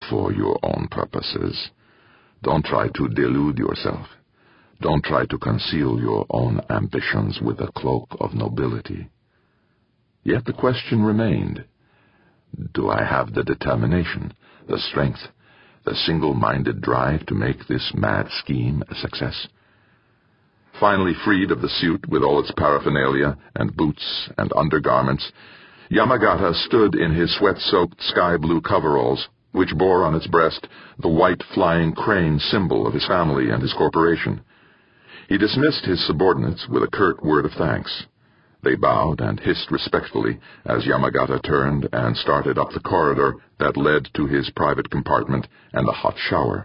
for your own purposes. Don't try to delude yourself. Don't try to conceal your own ambitions with a cloak of nobility. Yet the question remained, do I have the determination, the strength, the single-minded drive to make this mad scheme a success? Finally freed of the suit with all its paraphernalia and boots and undergarments, Yamagata stood in his sweat-soaked sky-blue coveralls, which bore on its breast the white flying crane symbol of his family and his corporation. He dismissed his subordinates with a curt word of thanks. They bowed and hissed respectfully as Yamagata turned and started up the corridor that led to his private compartment and the hot shower.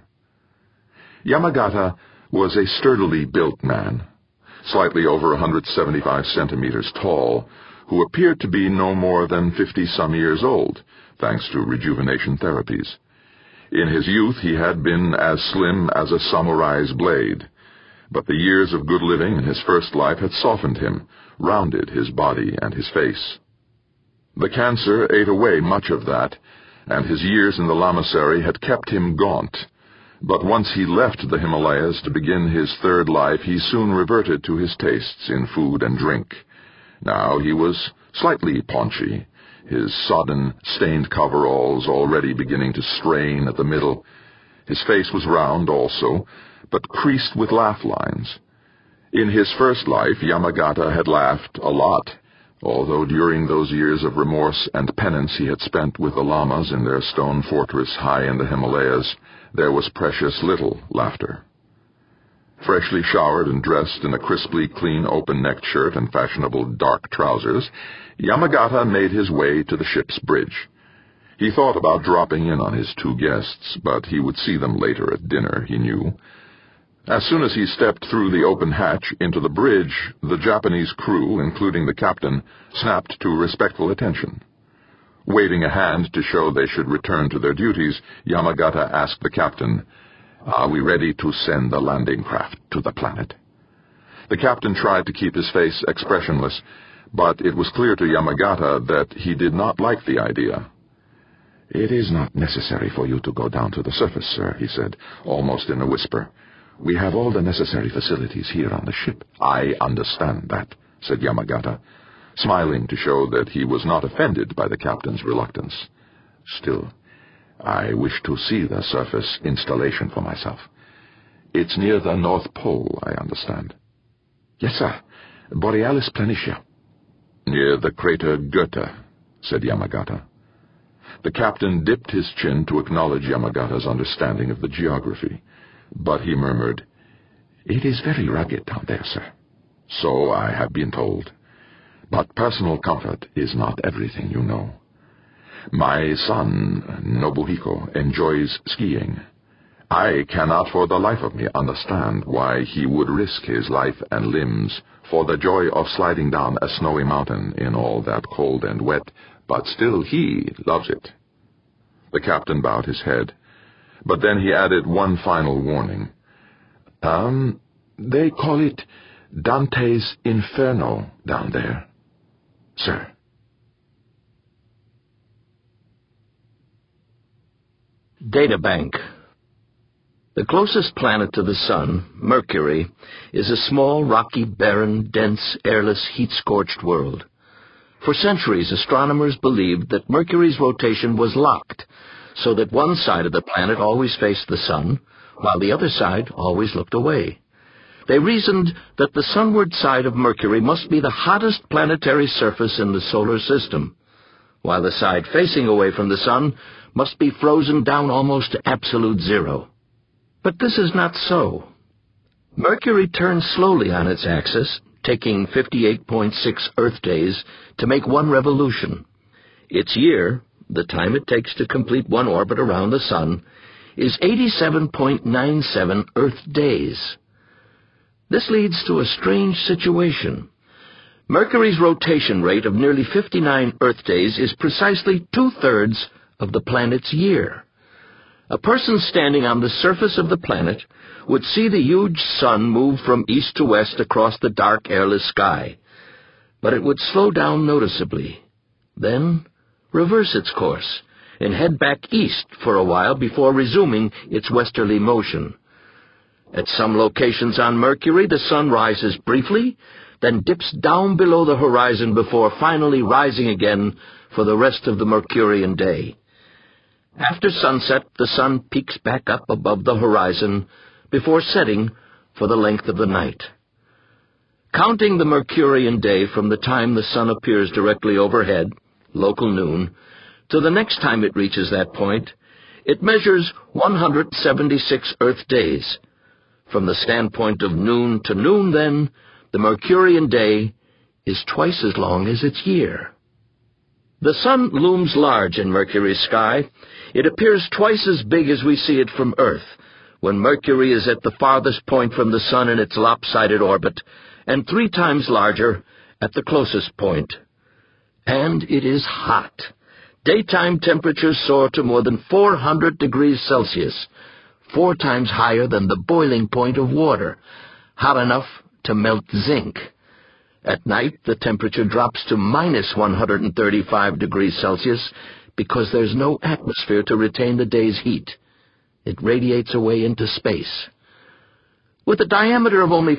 Yamagata was a sturdily built man, slightly over 175 centimeters tall, who appeared to be no more than 50-some years old, thanks to rejuvenation therapies. In his youth he had been as slim as a samurai's blade, but the years of good living in his first life had softened him, rounded his body and his face. The cancer ate away much of that, and his years in the lamasery had kept him gaunt. But once he left the Himalayas to begin his third life, he soon reverted to his tastes in food and drink. Now he was slightly paunchy, his sodden, stained coveralls already beginning to strain at the middle. His face was round also, but creased with laugh lines. In his first life, Yamagata had laughed a lot, although during those years of remorse and penance he had spent with the lamas in their stone fortress high in the Himalayas, there was precious little laughter. Freshly showered and dressed in a crisply clean open-necked shirt and fashionable dark trousers, Yamagata made his way to the ship's bridge. He thought about dropping in on his two guests, but he would see them later at dinner, he knew. As soon as he stepped through the open hatch into the bridge, the Japanese crew, including the captain, snapped to respectful attention. Waving a hand to show they should return to their duties, Yamagata asked the captain, "Are we ready to send the landing craft to the planet?" The captain tried to keep his face expressionless, but it was clear to Yamagata that he did not like the idea. "It is not necessary for you to go down to the surface, sir," he said, almost in a whisper. "We have all the necessary facilities here on the ship." "I understand that," said Yamagata, smiling to show that he was not offended by the captain's reluctance. "Still, I wish to see the surface installation for myself. It's near the North Pole, I understand." "Yes, sir. Borealis Planitia." "Near the crater Goethe," said Yamagata. The captain dipped his chin to acknowledge Yamagata's understanding of the geography, but he murmured, "It is very rugged down there, sir." "So I have been told. But personal comfort is not everything, you know. My son, Nobuhiko, enjoys skiing. I cannot for the life of me understand why he would risk his life and limbs for the joy of sliding down a snowy mountain in all that cold and wet, but still he loves it." The captain bowed his head, but then he added one final warning. They call it Dante's Inferno down there, sir." Databank. The closest planet to the Sun, Mercury, is a small, rocky, barren, dense, airless, heat-scorched world. For centuries, astronomers believed that Mercury's rotation was locked, so that one side of the planet always faced the Sun, while the other side always looked away. They reasoned that the sunward side of Mercury must be the hottest planetary surface in the solar system, while the side facing away from the Sun must be frozen down almost to absolute zero. But this is not so. Mercury turns slowly on its axis, taking 58.6 Earth days to make one revolution. Its year, the time it takes to complete one orbit around the Sun, is 87.97 Earth days. This leads to a strange situation. Mercury's rotation rate of nearly 59 Earth days is precisely 2/3 of the planet's year. A person standing on the surface of the planet would see the huge Sun move from east to west across the dark, airless sky, but it would slow down noticeably, then reverse its course and head back east for a while before resuming its westerly motion. At some locations on Mercury, the sun rises briefly, then dips down below the horizon before finally rising again for the rest of the Mercurian day. After sunset, the sun peaks back up above the horizon before setting for the length of the night. Counting the Mercurian day from the time the sun appears directly overhead, local noon, to the next time it reaches that point, it measures 176 Earth days. From the standpoint of noon to noon, then, the Mercurian day is twice as long as its year. The sun looms large in Mercury's sky. It appears twice as big as we see it from Earth, when Mercury is at the farthest point from the sun in its lopsided orbit, and 3 times larger at the closest point. And it is hot. Daytime temperatures soar to more than 400 degrees Celsius, 4 times higher than the boiling point of water, hot enough to melt zinc. At night, the temperature drops to minus 135 degrees Celsius because there's no atmosphere to retain the day's heat. It radiates away into space. With a diameter of only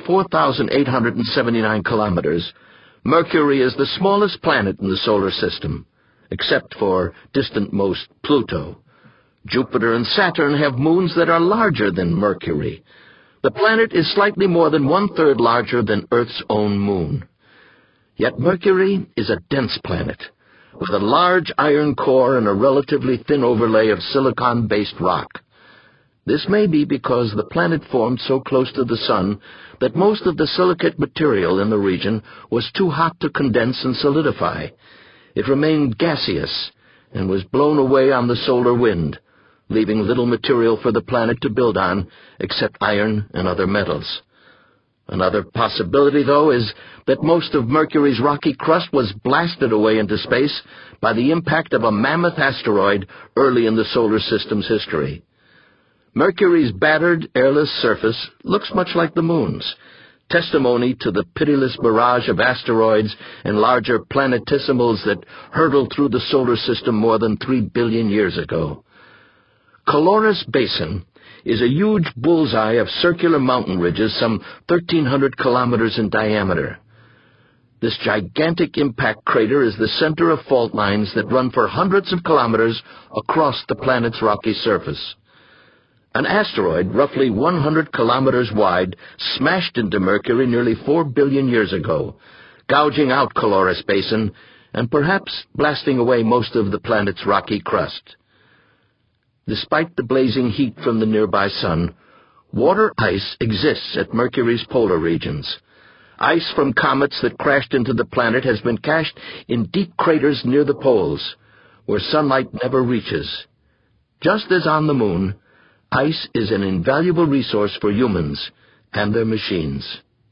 4,879 kilometers, Mercury is the smallest planet in the solar system, except for distant-most Pluto. Jupiter and Saturn have moons that are larger than Mercury. The planet is slightly more than 1/3 larger than Earth's own moon. Yet Mercury is a dense planet, with a large iron core and a relatively thin overlay of silicon-based rock. This may be because the planet formed so close to the sun that most of the silicate material in the region was too hot to condense and solidify. It remained gaseous and was blown away on the solar wind, leaving little material for the planet to build on except iron and other metals. Another possibility, though, is that most of Mercury's rocky crust was blasted away into space by the impact of a mammoth asteroid early in the solar system's history. Mercury's battered, airless surface looks much like the Moon's, testimony to the pitiless barrage of asteroids and larger planetesimals that hurtled through the solar system more than 3 billion years ago. Caloris Basin is a huge bullseye of circular mountain ridges some 1,300 kilometers in diameter. This gigantic impact crater is the center of fault lines that run for hundreds of kilometers across the planet's rocky surface. An asteroid, roughly 100 kilometers wide, smashed into Mercury nearly 4 billion years ago, gouging out Caloris Basin and perhaps blasting away most of the planet's rocky crust. Despite the blazing heat from the nearby sun, water ice exists at Mercury's polar regions. Ice from comets that crashed into the planet has been cached in deep craters near the poles, where sunlight never reaches. Just as on the Moon, ice is an invaluable resource for humans and their machines.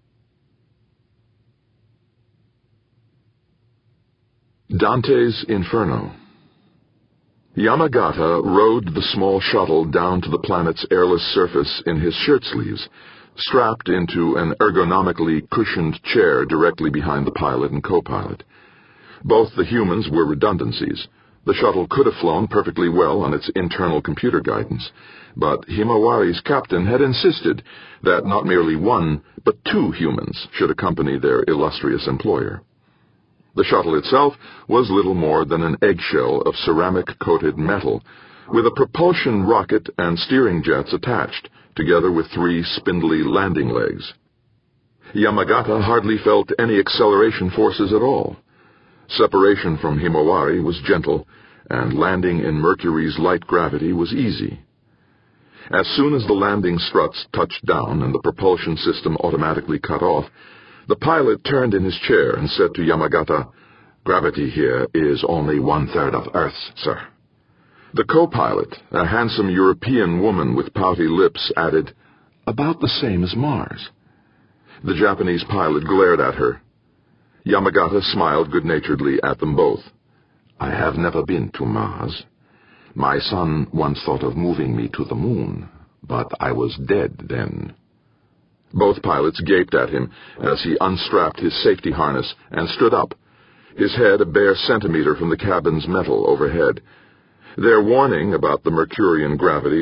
Dante's Inferno. Yamagata rode the small shuttle down to the planet's airless surface in his shirt sleeves, strapped into an ergonomically cushioned chair directly behind the pilot and co-pilot. Both the humans were redundancies. The shuttle could have flown perfectly well on its internal computer guidance, but Himawari's captain had insisted that not merely 1, but 2 humans should accompany their illustrious employer. The shuttle itself was little more than an eggshell of ceramic-coated metal, with a propulsion rocket and steering jets attached, together with 3 spindly landing legs. Yamagata hardly felt any acceleration forces at all. Separation from Himawari was gentle, and landing in Mercury's light gravity was easy. As soon as the landing struts touched down and the propulsion system automatically cut off, the pilot turned in his chair and said to Yamagata, "Gravity here is only 1/3 of Earth's, sir." The co-pilot, a handsome European woman with pouty lips, added, "About the same as Mars." The Japanese pilot glared at her. Yamagata smiled good-naturedly at them both. "I have never been to Mars. My son once thought of moving me to the moon, but I was dead then." Both pilots gaped at him as he unstrapped his safety harness and stood up, his head a bare centimeter from the cabin's metal overhead. Their warning about the Mercurian gravity